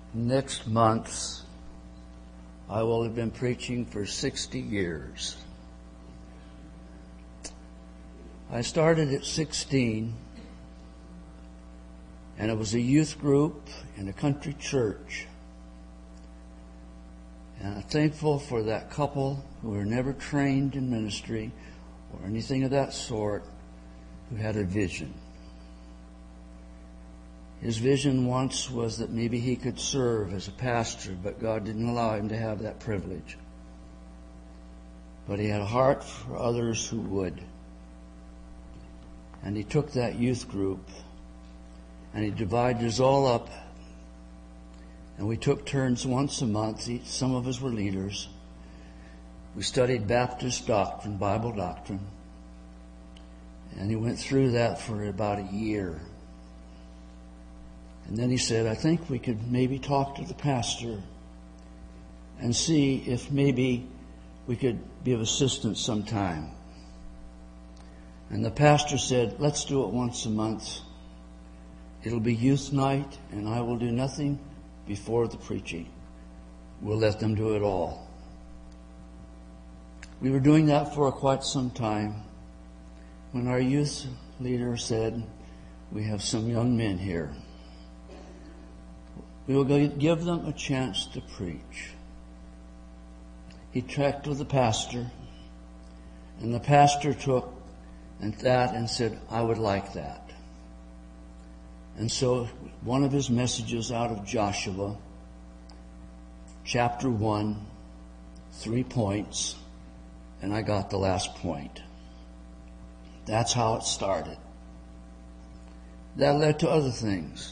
Next month, I will have been preaching for 60 years. I started at 16, and it was a youth group in a country church. And I'm thankful for that couple who were never trained in ministry or anything of that sort, who had a vision. His vision once was that maybe he could serve as a pastor, but God didn't allow him to have that privilege. But he had a heart for others who would. And he took that youth group and he divided us all up. And we took turns once a month. Some of us were leaders. We studied Baptist doctrine, Bible doctrine. And he went through that for about a year. And then he said, I think we could maybe talk to the pastor and see if maybe we could be of assistance sometime. And the pastor said, let's do it once a month. It'll be youth night, and I will do nothing before the preaching. We'll let them do it all. We were doing that for quite some time when our youth leader said, we have some young men here. We will give them a chance to preach. He checked with the pastor, and the pastor took that and said, I would like that. And so one of his messages out of Joshua, chapter 1, 3 points, and I got the last point. That's how it started. That led to other things.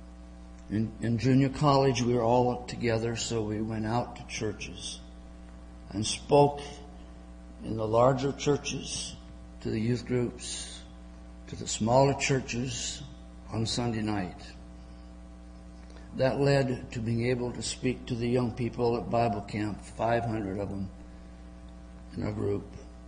In junior college, we were all together, so we went out to churches and spoke in the larger churches, to the youth groups, to the smaller churches on Sunday night. That led to being able to speak to the young people at Bible camp, 500 of them in our group.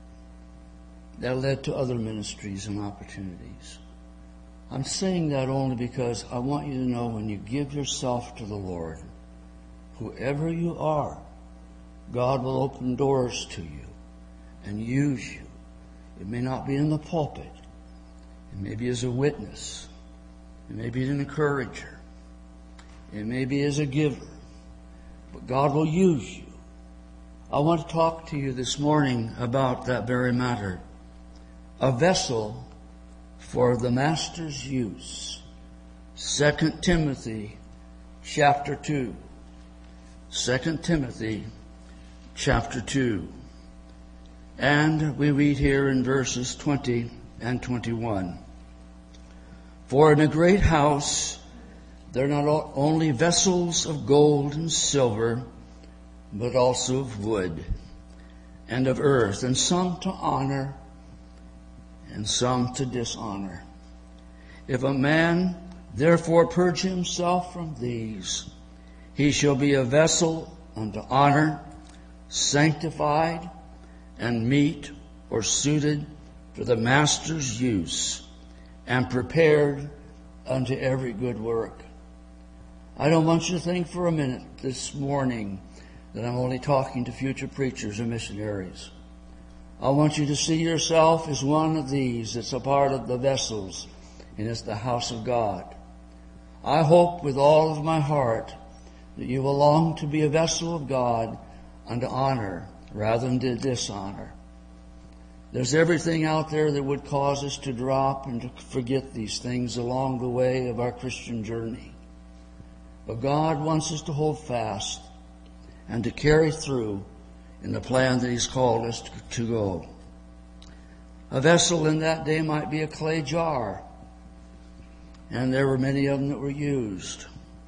That led to other ministries and opportunities. I'm saying that only because I want you to know when you give yourself to the Lord, whoever you are, God will open doors to you and use you. It may not be in the pulpit. It may be as a witness. It may be an encourager. It may be as a giver. But God will use you. I want to talk to you this morning about that very matter. A vessel for the Master's use. 2 Timothy chapter 2. 2 Timothy chapter 2. And we read here in verses 20 and 21. For in a great house there are not only vessels of gold and silver, but also of wood and of earth, and some to honor and some to dishonor. If a man therefore purge himself from these, he shall be a vessel unto honor, sanctified and meet or suited for the master's use, and prepared unto every good work. I don't want you to think for a minute this morning that I'm only talking to future preachers or missionaries. I want you to see yourself as one of these that's a part of the vessels, and it's the house of God. I hope with all of my heart that you will long to be a vessel of God unto honor rather than to dishonor. There's everything out there that would cause us to drop and to forget these things along the way of our Christian journey. But God wants us to hold fast and to carry through in the plan that He's called us to go. A vessel in that day might be a clay jar, and there were many of them that were used.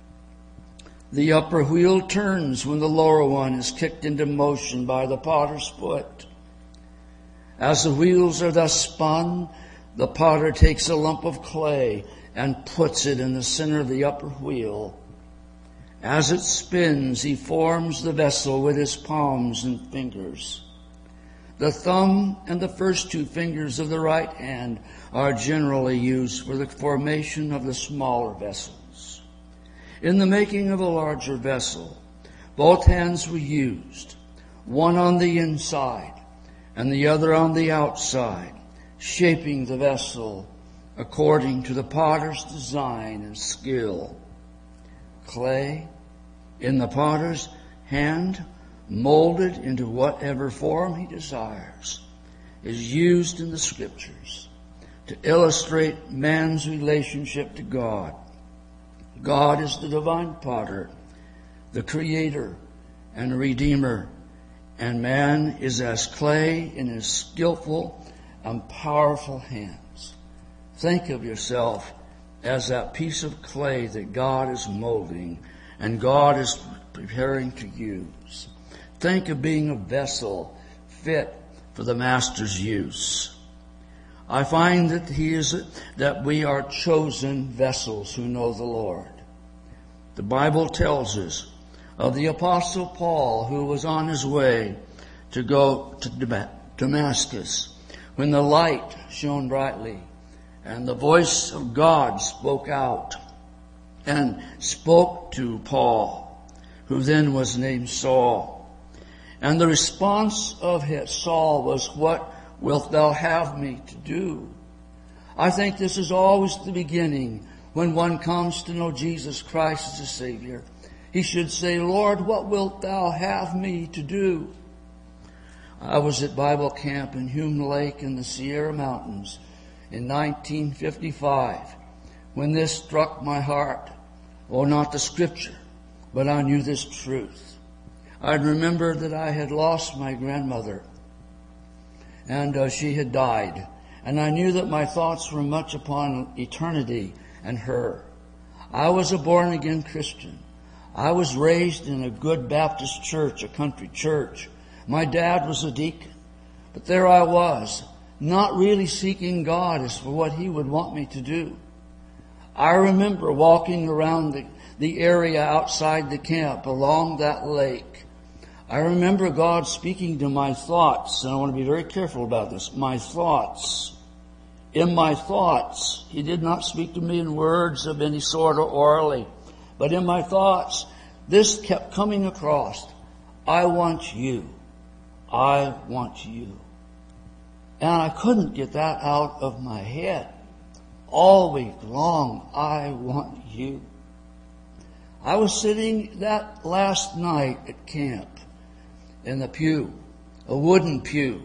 The upper wheel turns when the lower one is kicked into motion by the potter's foot. As the wheels are thus spun, the potter takes a lump of clay and puts it in the center of the upper wheel. As it spins, he forms the vessel with his palms and fingers. The thumb and the first two fingers of the right hand are generally used for the formation of the smaller vessels. In the making of a larger vessel, both hands were used, one on the inside and the other on the outside, shaping the vessel according to the potter's design and skill. Clay in the potter's hand, molded into whatever form he desires, is used in the Scriptures to illustrate man's relationship to God. God is the divine potter, the creator and redeemer, and man is as clay in his skillful and powerful hands. Think of yourself as that piece of clay that God is molding and God is preparing to use. Think of being a vessel fit for the Master's use. I find that we are chosen vessels who know the Lord. The Bible tells us of the Apostle Paul, who was on his way to go to Damascus, when the light shone brightly and the voice of God spoke out and spoke to Paul, who then was named Saul. And the response of Saul was, "What wilt thou have me to do?" I think this is always the beginning when one comes to know Jesus Christ as a Savior. He should say, "Lord, what wilt thou have me to do?" I was at Bible camp in Hume Lake in the Sierra Mountains in 1955 when this struck my heart. Oh, not the Scripture, but I knew this truth. I remember that I had lost my grandmother, and she had died. And I knew that my thoughts were much upon eternity and her. I was a born-again Christian. I was raised in a good Baptist church, a country church. My dad was a deacon. But there I was, not really seeking God as for what He would want me to do. I remember walking around the area outside the camp along that lake. I remember God speaking to my thoughts, and I want to be very careful about this, my thoughts. In my thoughts, He did not speak to me in words of any sort or orally, but in my thoughts, this kept coming across. I want you. I want you. And I couldn't get that out of my head. All week long, I want you. I was sitting that last night at camp in the pew, a wooden pew.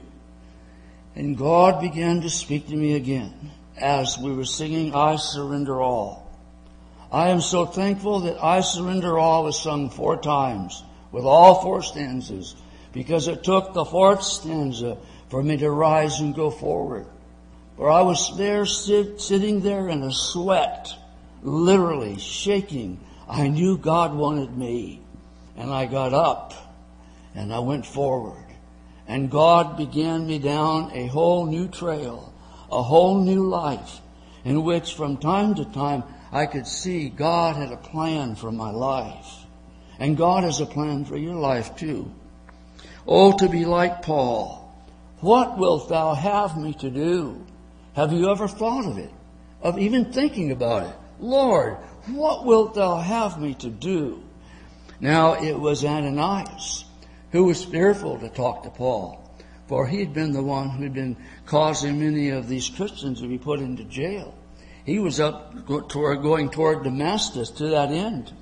And God began to speak to me again as we were singing I Surrender All. I am so thankful that I Surrender All was sung 4 times with all 4 stanzas, because it took the 4th stanza for me to rise and go forward. For I was there sitting there in a sweat, literally shaking. I knew God wanted me. And I got up and I went forward. And God began me down a whole new trail, a whole new life, in which from time to time I could see God had a plan for my life. And God has a plan for your life too. Oh, to be like Paul. What wilt thou have me to do? Have you ever thought of it? Of even thinking about it? Lord, what wilt thou have me to do? Now, it was Ananias who was fearful to talk to Paul, for he'd been the one who'd been causing many of these Christians to be put into jail. He was going toward Damascus to that end.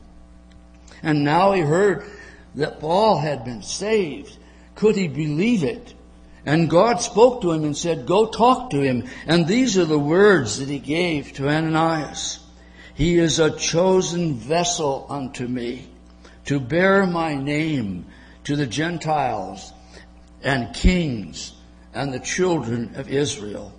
And now he heard that Paul had been saved. Could he believe it? And God spoke to him and said, "Go talk to him." And these are the words that He gave to Ananias. "He is a chosen vessel unto me, to bear my name to the Gentiles and kings and the children of Israel."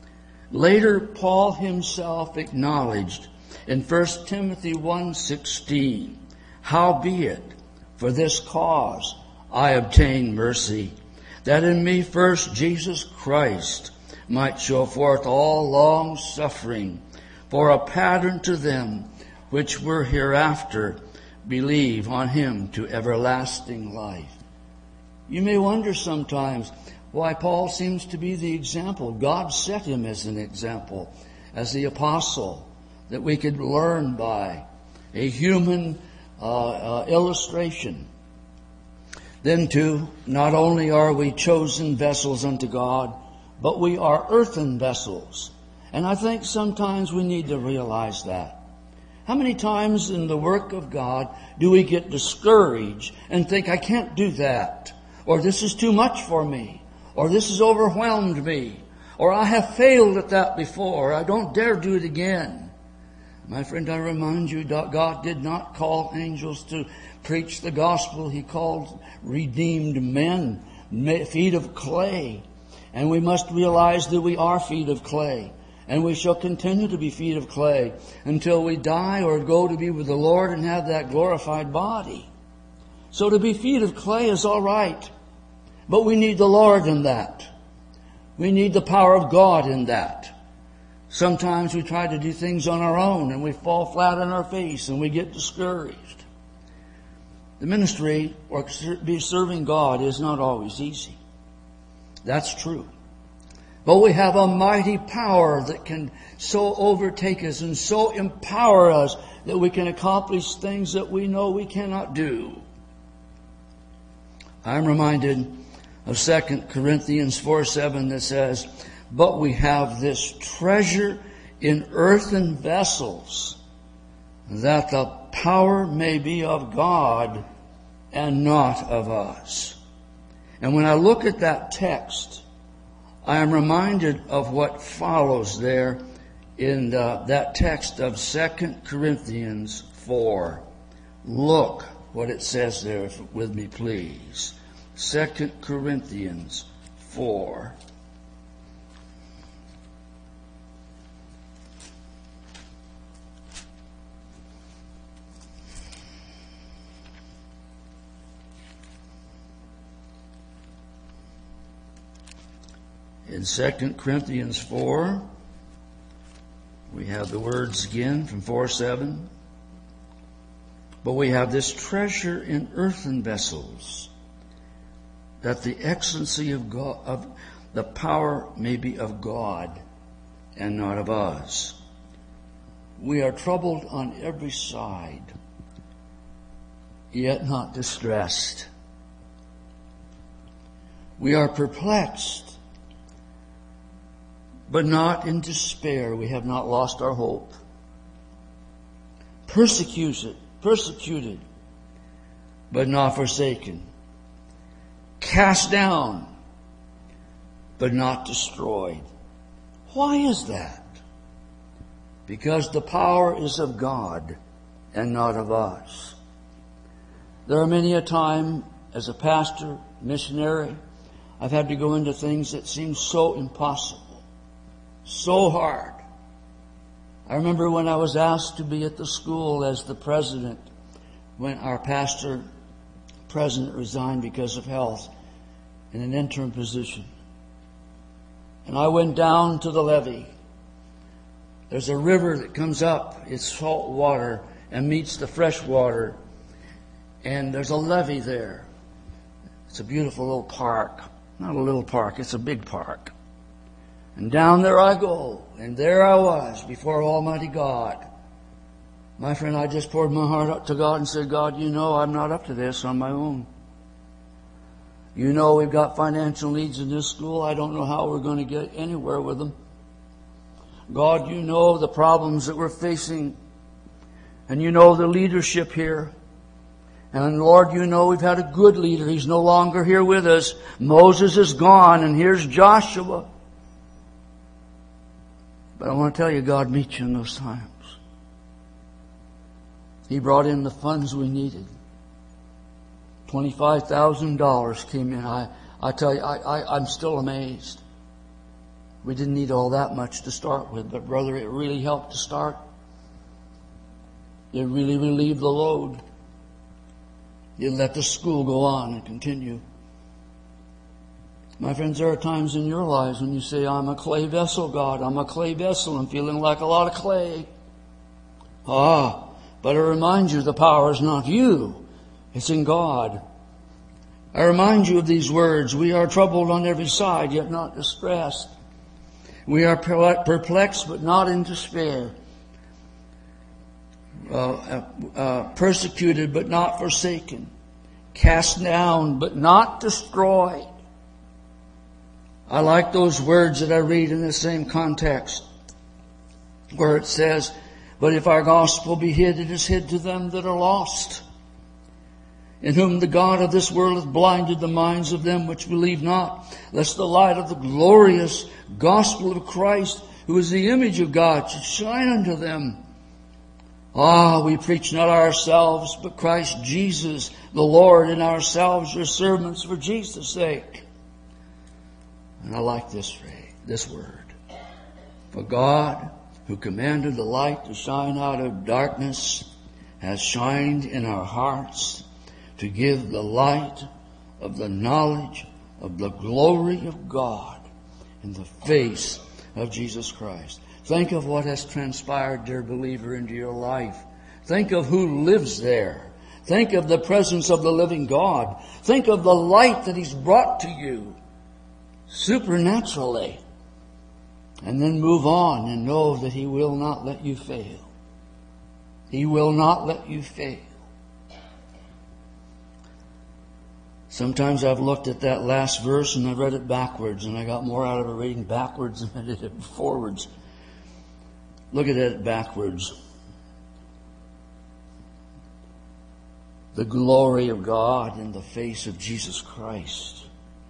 Later, Paul himself acknowledged in 1 Timothy 1:16, "Howbeit, for this cause I obtained mercy, that in me first Jesus Christ might show forth all long suffering, for a pattern to them which were hereafter believe on Him to everlasting life." You may wonder sometimes why Paul seems to be the example. God set him as an example, as the apostle that we could learn by. a human illustration. Then too, not only are we chosen vessels unto God, but we are earthen vessels. And I think sometimes we need to realize that. How many times in the work of God do we get discouraged and think, I can't do that, or this is too much for me, or this has overwhelmed me, or I have failed at that before, I don't dare do it again. My friend, I remind you that God did not call angels to preach the gospel. He called redeemed men feet of clay. And we must realize that we are feet of clay. And we shall continue to be feet of clay until we die or go to be with the Lord and have that glorified body. So to be feet of clay is all right. But we need the Lord in that. We need the power of God in that. Sometimes we try to do things on our own and we fall flat on our face and we get discouraged. The ministry or be serving God is not always easy. That's true. But we have a mighty power that can so overtake us and so empower us that we can accomplish things that we know we cannot do. I'm reminded of 2 Corinthians 4:7 that says, but we have this treasure in earthen vessels, that the power may be of God and not of us. And when I look at that text, I am reminded of what follows there in that text of 2 Corinthians 4. Look what it says there with me, please. 2 Corinthians 4. In 2 Corinthians 4, we have the words again from 4:7. But we have this treasure in earthen vessels, that the excellency of God, of the power may be of God and not of us. We are troubled on every side, yet not distressed. We are perplexed, but not in despair. We have not lost our hope. Persecuted, but not forsaken. Cast down, but not destroyed. Why is that? Because the power is of God and not of us. There are many a time as a pastor, missionary, I've had to go into things that seem so impossible. So hard. I remember when I was asked to be at the school as the president, when our president resigned because of health in an interim position. And I went down to the levee. There's a river that comes up. It's salt water and meets the fresh water. And there's a levee there. It's a beautiful little park. Not a little park, it's a big park. And down there I go, and there I was before Almighty God. My friend, I just poured my heart out to God and said, God, you know I'm not up to this on my own. You know we've got financial needs in this school. I don't know how we're going to get anywhere with them. God, you know the problems that we're facing. And you know the leadership here. And Lord, you know we've had a good leader. He's no longer here with us. Moses is gone, and here's Joshua. But I want to tell you, God meets you in those times. He brought in the funds we needed. $25,000 came in. I tell you, I'm still amazed. We didn't need all that much to start with, but brother, it really helped to start. It really relieved the load. It let the school go on and continue. My friends, there are times in your lives when you say, I'm a clay vessel, God. I'm a clay vessel. I'm feeling like a lot of clay. But I remind you, the power is not you. It's in God. I remind you of these words. We are troubled on every side, yet not distressed. We are perplexed, but not in despair. persecuted but not forsaken, cast down but not destroyed. I like those words that I read in the same context where it says, but if our gospel be hid, it is hid to them that are lost, in whom the God of this world hath blinded the minds of them which believe not, lest the light of the glorious gospel of Christ, who is the image of God, should shine unto them. We preach not ourselves, but Christ Jesus, the Lord, and ourselves your servants for Jesus' sake. And I like this phrase, this word. For God, who commanded the light to shine out of darkness, has shined in our hearts to give the light of the knowledge of the glory of God in the face of Jesus Christ. Think of what has transpired, dear believer, into your life. Think of who lives there. Think of the presence of the living God. Think of the light that He's brought to you supernaturally. And then move on and know that He will not let you fail. He will not let you fail. Sometimes I've looked at that last verse and I read it backwards, and I got more out of it reading backwards than I did it forwards. Look at it backwards. The glory of God in the face of Jesus Christ.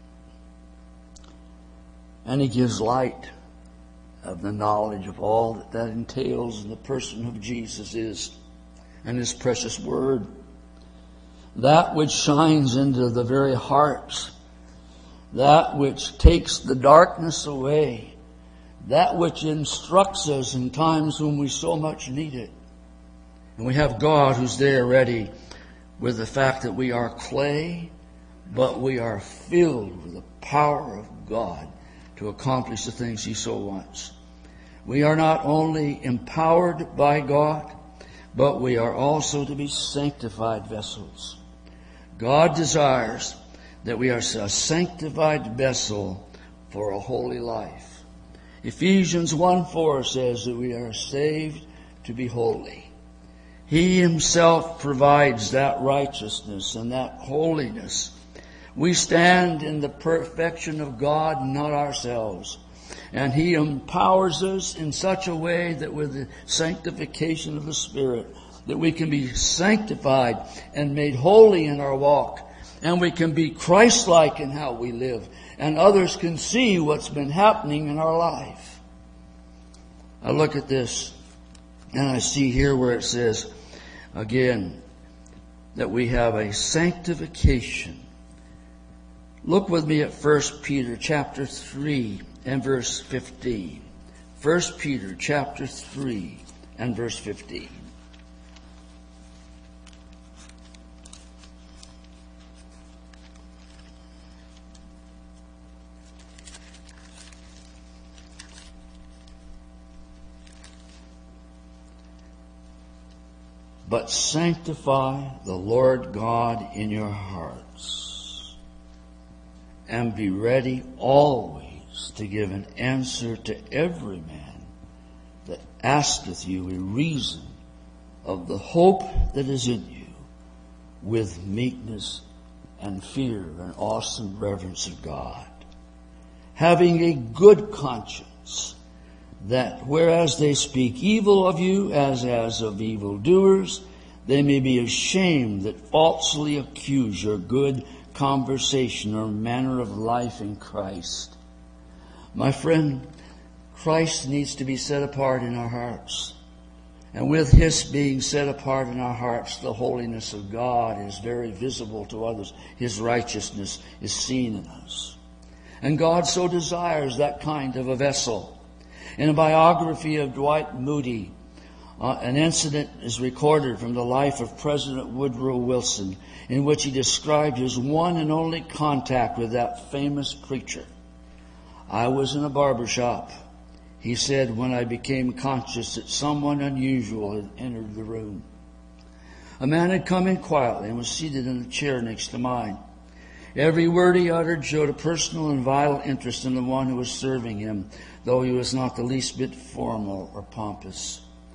And He gives light of the knowledge of all that entails in the person of Jesus is and His precious word. That which shines into the very hearts, that which takes the darkness away, that which instructs us in times when we so much need it. And we have God who's there ready with the fact that we are clay, but we are filled with the power of God to accomplish the things He so wants. We are not only empowered by God, but we are also to be sanctified vessels. God desires that we are a sanctified vessel for a holy life. Ephesians 1:4 says that we are saved to be holy. He Himself provides that righteousness and that holiness. We stand in the perfection of God, not ourselves. And He empowers us in such a way that with the sanctification of the Spirit, that we can be sanctified and made holy in our walk. And we can be Christ-like in how we live. And others can see what's been happening in our life. I look at this and I see here where it says, again, that we have a sanctification. Look with me at 1 Peter chapter 3 and verse 15. 1 Peter chapter 3 and verse 15. But sanctify the Lord God in your hearts, and be ready always to give an answer to every man that asketh you a reason of the hope that is in you, with meekness and fear and awesome reverence of God, having a good conscience, that whereas they speak evil of you as of evildoers, they may be ashamed that falsely accuse your good conversation or manner of life in Christ. My friend, Christ needs to be set apart in our hearts. And with His being set apart in our hearts, the holiness of God is very visible to others. His righteousness is seen in us. And God so desires that kind of a vessel. In a biography of Dwight Moody, an incident is recorded from the life of President Woodrow Wilson, in which he described his one and only contact with that famous preacher. I was in a barber shop, he said, when I became conscious that someone unusual had entered the room. A man had come in quietly and was seated in a chair next to mine. Every word he uttered showed a personal and vital interest in the one who was serving him, though he was not the least bit formal or pompous.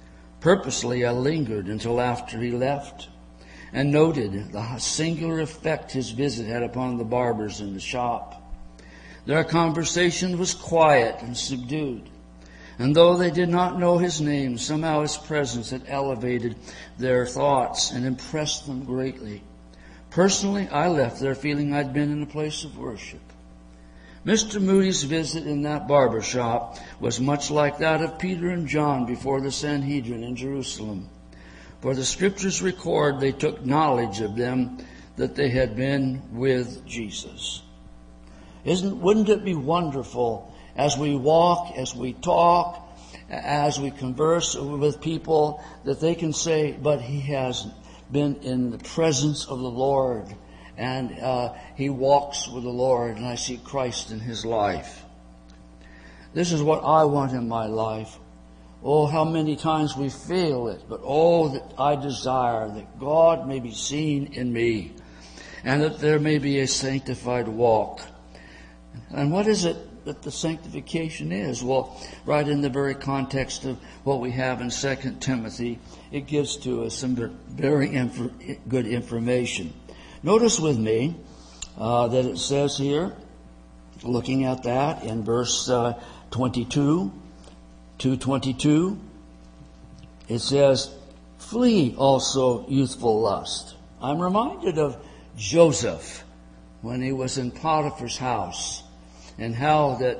Purposely, I lingered until after he left and noted the singular effect his visit had upon the barbers in the shop. Their conversation was quiet and subdued, and though they did not know his name, somehow his presence had elevated their thoughts and impressed them greatly. Personally, I left there feeling I'd been in a place of worship. Mr. Moody's visit in that barber shop was much like that of Peter and John before the Sanhedrin in Jerusalem. For the Scriptures record they took knowledge of them that they had been with Jesus. Wouldn't it be wonderful as we walk, as we talk, as we converse with people, that they can say, but he has been in the presence of the Lord, and he walks with the Lord, and I see Christ in his life. This is what I want in my life. Oh, how many times we fail it, but oh, that I desire that God may be seen in me, and that there may be a sanctified walk. And what is it that the sanctification is? Well, right in the very context of what we have in 2 Timothy, it gives to us some very good information. Notice with me that it says here, looking at that in verse 2:22, it says, flee also youthful lust. I'm reminded of Joseph when he was in Potiphar's house, and how that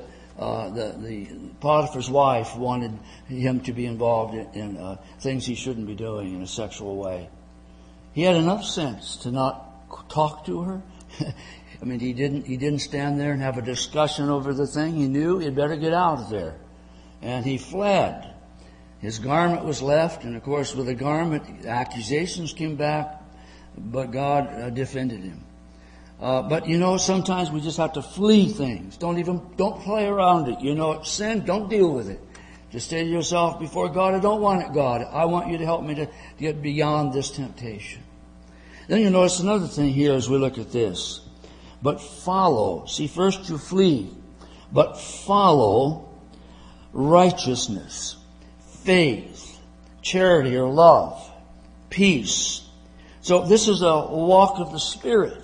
the Potiphar's wife wanted him to be involved in things he shouldn't be doing in a sexual way. He had enough sense to not talk to her. I mean, he didn't stand there and have a discussion over the thing. He knew he'd better get out of there, and he fled. His garment was left, and of course, with the garment, accusations came back, but God defended him. But sometimes we just have to flee things. Don't play around it. It's sin. Don't deal with it. Just say to yourself before God, I don't want it, God. I want you to help me to get beyond this temptation. Then you notice another thing here as we look at this. But follow. See, first you flee. But follow righteousness, faith, charity or love, peace. So this is a walk of the Spirit.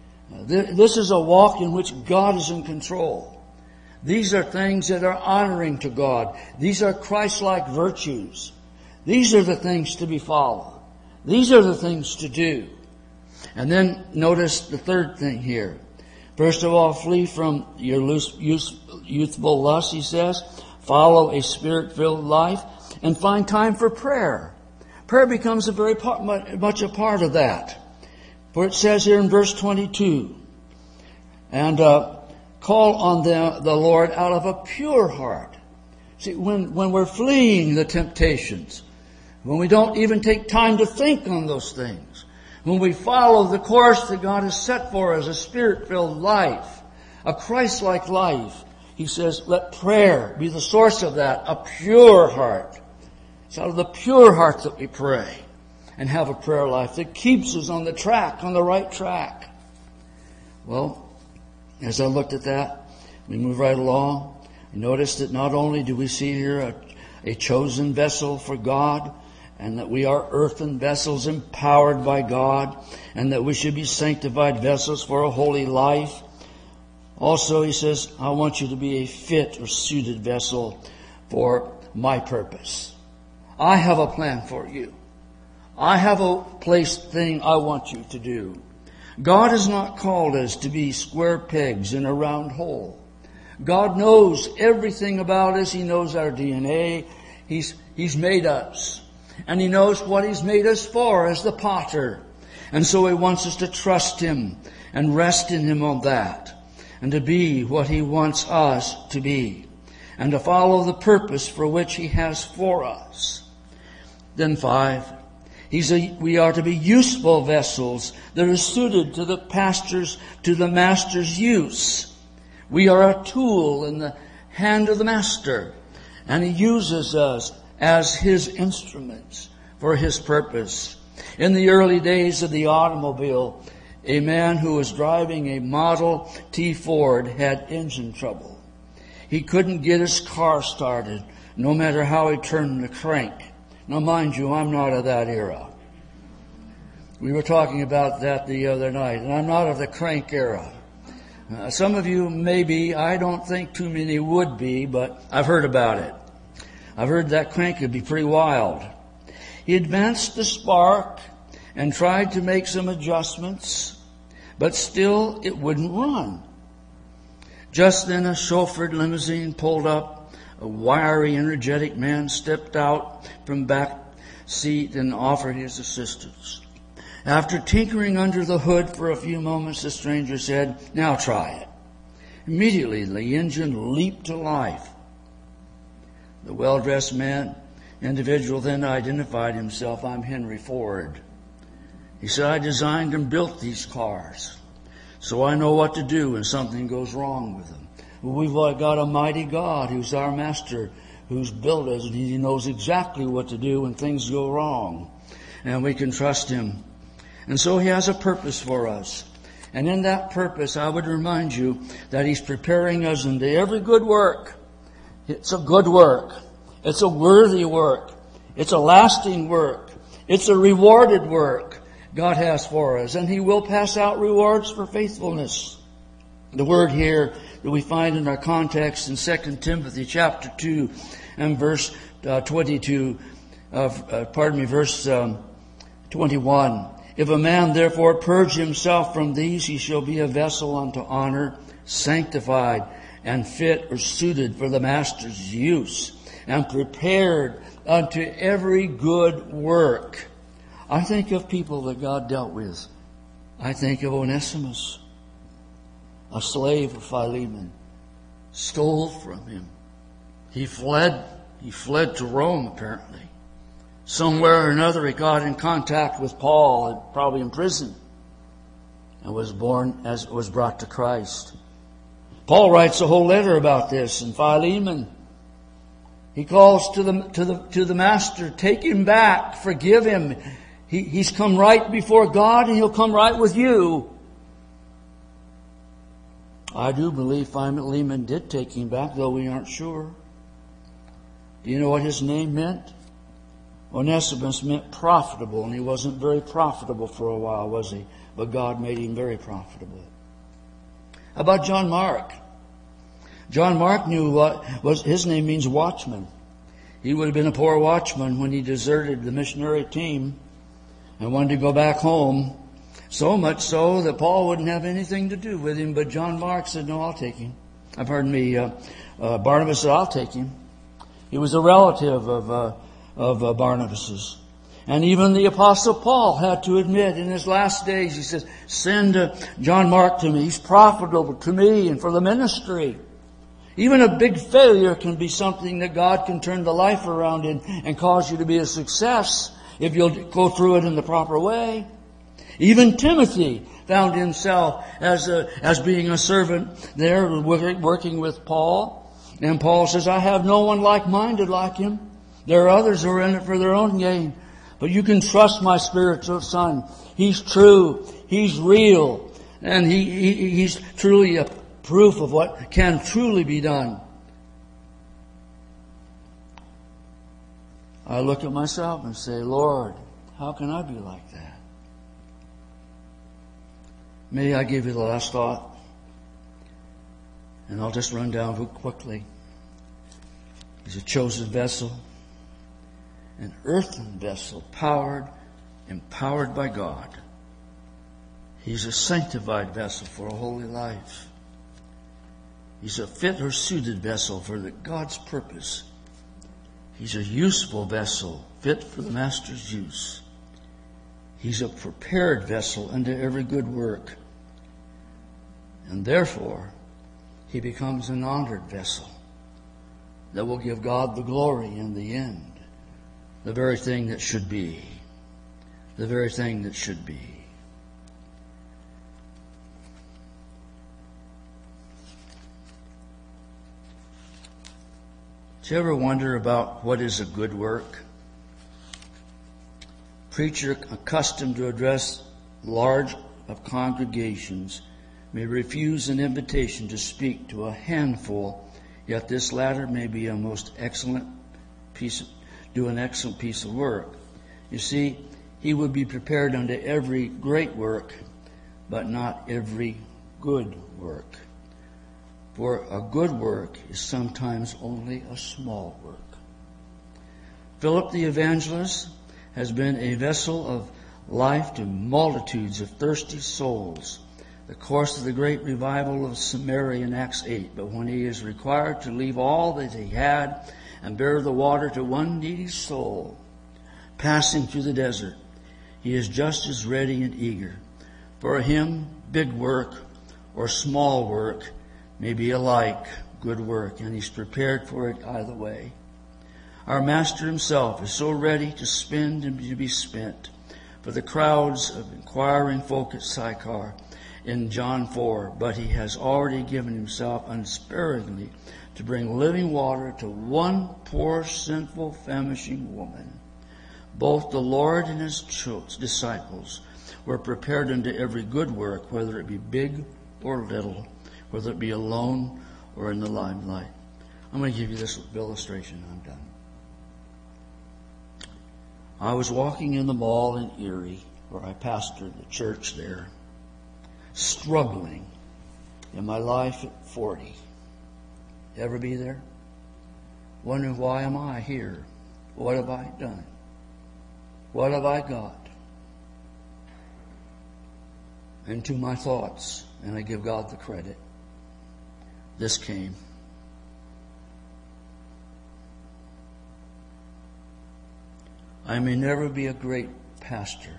This is a walk in which God is in control. These are things that are honoring to God. These are Christ-like virtues. These are the things to be followed. These are the things to do. And then notice the third thing here. First of all, flee from your youthful lust, he says. Follow a Spirit-filled life and find time for prayer. Prayer becomes much a part of that. For it says here in verse 22, and call on the Lord out of a pure heart. See, when we're fleeing the temptations, when we don't even take time to think on those things, when we follow the course that God has set for us, a Spirit-filled life, a Christ-like life, he says, let prayer be the source of that, a pure heart. It's out of the pure heart that we pray and have a prayer life that keeps us on the right track. Well, as I looked at that, we move right along. I noticed that not only do we see here a chosen vessel for God, and that we are earthen vessels empowered by God, and that we should be sanctified vessels for a holy life. Also, he says, I want you to be a fit or suited vessel for my purpose. I have a plan for you. I have a thing I want you to do. God has not called us to be square pegs in a round hole. God knows everything about us. He knows our DNA. He's made us. And He knows what He's made us for as the potter. And so He wants us to trust Him and rest in Him on that. And to be what He wants us to be. And to follow the purpose for which He has for us. Then 5. We are to be useful vessels that are suited to the master's use. We are a tool in the hand of the master. And He uses us as His instruments for His purpose. In the early days of the automobile, a man who was driving a Model T Ford had engine trouble. He couldn't get his car started, no matter how he turned the crank, Now, mind you, I'm not of that era. We were talking about that the other night, and I'm not of the crank era. Some of you may be, I don't think too many would be, but I've heard about it. I've heard that crank could be pretty wild. He advanced the spark and tried to make some adjustments, but still it wouldn't run. Just then a chauffeured limousine pulled up. A wiry, energetic man stepped out from back seat and offered his assistance. After tinkering under the hood for a few moments, the stranger said, "Now try it." Immediately, the engine leaped to life. The well-dressed individual then identified himself. "I'm Henry Ford." He said, "I designed and built these cars, so I know what to do when something goes wrong with them. We've got a mighty God who's our master, who's built us, and He knows exactly what to do when things go wrong. And we can trust Him. And so He has a purpose for us. And in that purpose, I would remind you that He's preparing us into every good work. It's a good work. It's a worthy work. It's a lasting work. It's a rewarded work God has for us. And He will pass out rewards for faithfulness. The word here that we find in our context in 2 Timothy chapter 2 and verse 21. If a man therefore purge himself from these, he shall be a vessel unto honor, sanctified and fit or suited for the master's use, and prepared unto every good work. I think of people that God dealt with. I think of Onesimus, a slave of Philemon, stole from him. He fled to Rome, apparently. Somewhere or another he got in contact with Paul, probably in prison, and was brought to Christ. Paul writes a whole letter about this in Philemon. He calls to the master, take him back, forgive him. He's come right before God, and he'll come right with you. I do believe Philemon did take him back, though we aren't sure. Do you know what his name meant? Onesimus meant profitable, and he wasn't very profitable for a while, was he? But God made him very profitable. How about John Mark? John Mark knew his name means watchman. He would have been a poor watchman when he deserted the missionary team and wanted to go back home. So much so that Paul wouldn't have anything to do with him. But John Mark said, "No, I'll take him." Barnabas said, "I'll take him." He was a relative of Barnabas's. And even the Apostle Paul had to admit in his last days, he says, "Send John Mark to me. He's profitable to me and for the ministry." Even a big failure can be something that God can turn the life around in and cause you to be a success if you'll go through it in the proper way. Even Timothy found himself as being a servant there, working with Paul. And Paul says, "I have no one like-minded like him. There are others who are in it for their own gain. But you can trust my spiritual son. He's true. He's real. And he's truly a proof of what can truly be done." I look at myself and say, "Lord, how can I be like that?" May I give you the last thought? And I'll just run down real quickly. He's a chosen vessel, an earthen vessel, empowered by God. He's a sanctified vessel for a holy life. He's a fit or suited vessel for God's purpose. He's a useful vessel, fit for the master's use. He's a prepared vessel unto every good work. And therefore, he becomes an honored vessel that will give God the glory in the end. The very thing that should be. The very thing that should be. Do you ever wonder about what is a good work? Preacher accustomed to address large of congregations may refuse an invitation to speak to a handful, yet this latter may be a most excellent piece do an excellent piece of work. You see, he would be prepared unto every great work, but not every good work. For a good work is sometimes only a small work. Philip the evangelist has been a vessel of life to multitudes of thirsty souls. The course of the great revival of Samaria in Acts 8. But when he is required to leave all that he had and bear the water to one needy soul, passing through the desert, he is just as ready and eager. For him, big work or small work may be alike good work, and he's prepared for it either way. Our Master himself is so ready to spend and to be spent for the crowds of inquiring folk at Sychar in John 4, but he has already given himself unsparingly to bring living water to one poor, sinful, famishing woman. Both the Lord and his disciples were prepared unto every good work, whether it be big or little, whether it be alone or in the limelight. I'm going to give you this illustration and I'm done. I was walking in the mall in Erie, where I pastored the church there, struggling in my life at 40. Ever be there? Wondering, why am I here? What have I done? What have I got? And to my thoughts, and I give God the credit, this came. I may never be a great pastor,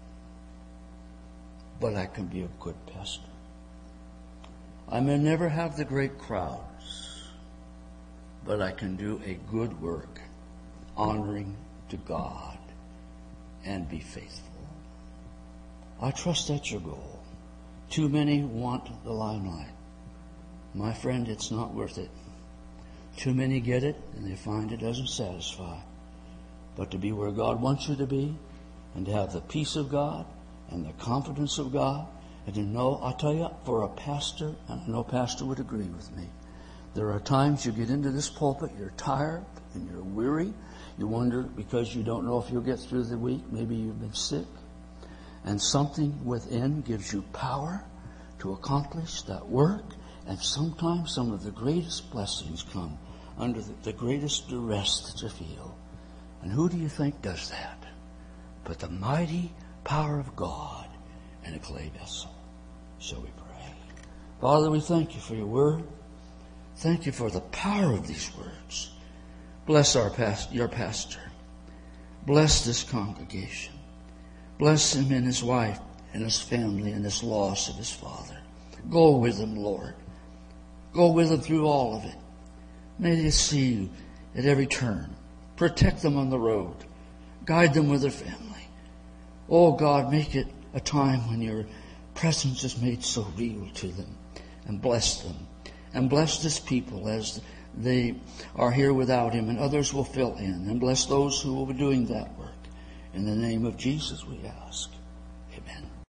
but I can be a good pastor. I may never have the great crowds, but I can do a good work, honoring to God, and be faithful. I trust that's your goal. Too many want the limelight. My friend, it's not worth it. Too many get it, and they find it doesn't satisfy. But to be where God wants you to be, and to have the peace of God, and the confidence of God, and to know, I'll tell you, for a pastor, and I know pastor would agree with me, there are times you get into this pulpit, you're tired, and you're weary. You wonder, because you don't know if you'll get through the week, maybe you've been sick, and something within gives you power to accomplish that work. And sometimes some of the greatest blessings come under the greatest duress that you feel. And who do you think does that? But the mighty power of God in a clay vessel. Shall we pray? Father, we thank you for your word. Thank you for the power of these words. Bless your pastor. Bless this congregation. Bless him and his wife and his family and this loss of his father. Go with him, Lord. Go with them through all of it. May they see you at every turn. Protect them on the road. Guide them with their family. Oh God, make it a time when your presence is made so real to them. And bless them. And bless this people as they are here without him, and others will fill in. And bless those who will be doing that work. In the name of Jesus we ask.